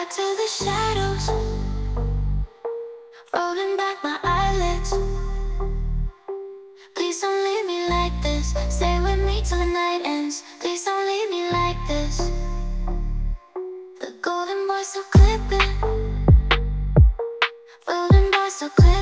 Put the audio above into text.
back to the shadows, rolling back my eyelids. Please don't leave me like this. Stay with me till the night ends. Please don't leave me like this. The golden boy still clipping, golden boy still clipping.